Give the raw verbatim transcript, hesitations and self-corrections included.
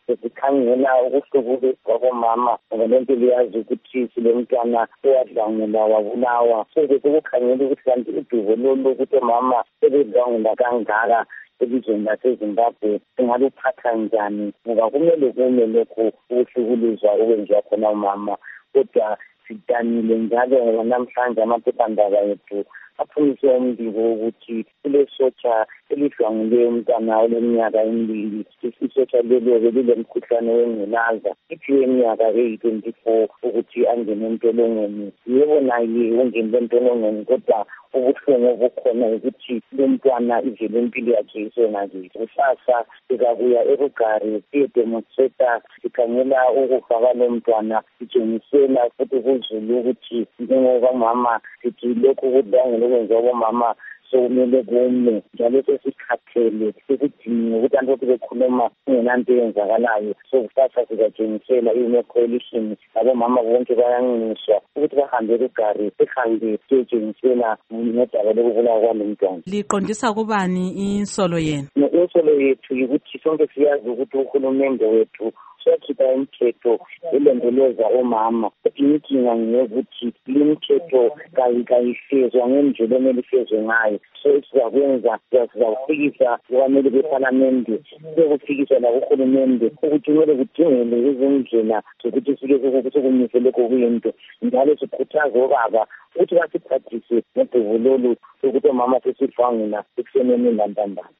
sesikhangela ukuhlukuluzwa kwabomama ngoba lento liyazi ukuthi silemntwana owadlangula wabulawa. So sekukhangela ukuthi kanti udubo lolu lokuthi omama sebedlangula kangaka elizweni laseZimbabwe singaluphatha njani ngoba kumele kume lokhu ukuhlukuluzwa okwenziwa khona umama. Kodwa sidanile njalo ngoba namhlanje amaphephandaba ethu aphumise umbiko ukuthi kulesotsha elidlwanguleyo umntwana oleminyaka emibili. Isotsha lelo lilemkhuhlane wengculaza iphiwe iminyaka eyi-twenty-four ukuthi angene entolongweni. Yebo naye ungene entolongweni kodwa ubuhlungu obukhona ukuthi lo mntwana ivele impilo yakhe isonakele. Kusasa sikabuya eRugari siyedemonstrata sikhangela ukufa kwalo mntwana sitshengisela futhi kuzulu ukuthi njengoba mama sithi lokhu kudlangula okwenziwa kwabomama sokumele kume njalo sesikhathele sesidinga ukuthi abantu bekhuluma kungenanto eyenzakalayo. So kusasa sizatshengisela i-coalition labomama bonke bayanxuswa ukuthi bahambe eRugari sihambe siyotshengisela ngodaba lokubulawa kwalo mntwana. Liqondisa kubani insolo yenu? Insolo yethu yikuthi sonke siyazi ukuthi uhulumende wethu sokhipha imithetho elondoloza omama. Inkinga ngeyokuthi limithetho kayifezwa ngendlela emele ifezwe ngayo. So sizakwenza sizawufikisa kwamele bePhalamende sekufikiswa lakuhulumende ukuthi kumele kudingele izindlela zokuthi sike sokumise lokho kuyinto. Njalo sikhuthaza obaba ukuthi basiphathise ngedubo lolu ukuthi omama sesidlwangula ekuseneni lantambama.